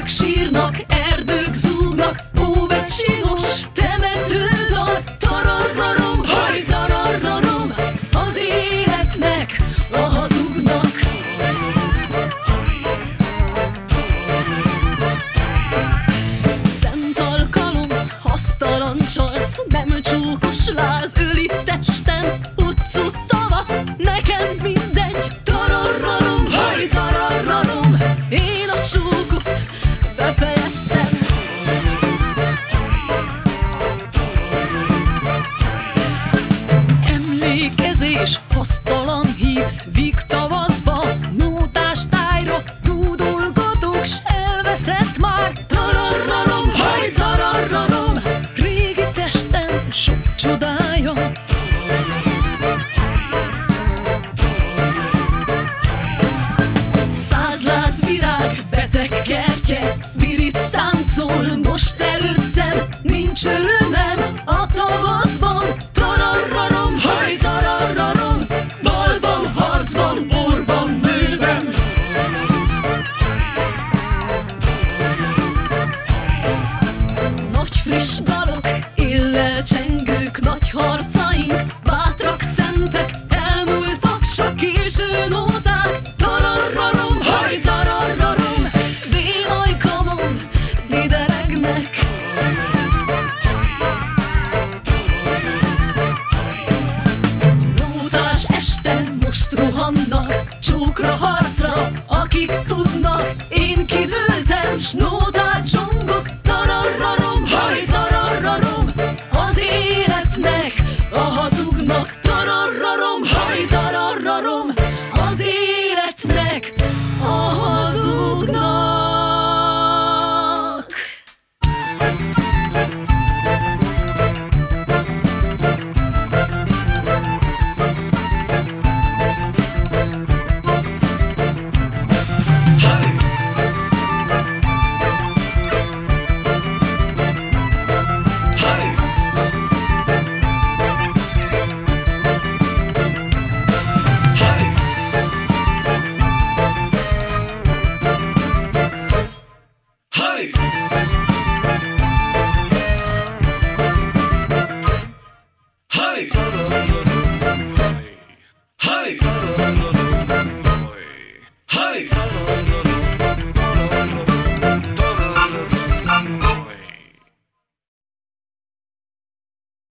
Nők sírnak, erdők zúgnak, óvecsinos temetődal. Tararrarom, haj, tararrarom, az életnek, a hazugnak. Szent alkalom, hasztalan csalsz, nem csókos láz öli testem. Utcú tavasz, nekem mindegy. Tararrarom, haj, tararrarom, én a csókot befejeztem. Emlékezés, hasztalan hívsz, víg tavaszba, nótás tájra, dúdolgatók, s elveszett már. Tararrarom, haj, tararrarom, régi testem sok csodája. Százláz virág, beteg kertje, virit táncol most előttem. Nincs örömem a tavaszban. Tararrarom, haj, tararrarom, dalban, harcban, borban, nőben. Nagy friss dalok, éllel csengők, nagy harcaink, bátrak, szentek, elmúltak s a késő nóták. Tararrarom, haj, tararrarom, vénajkamon dideregnek. Nótás este most rohannak, csókra, harcra, akik tudnak. Én kidőltem, s nótát zsongok. Tararrarom, haj, tararrarom, az életnek, a hazugnak. Tararrarom, haj, tararrarom, az életnek, a hazugnak. Hey!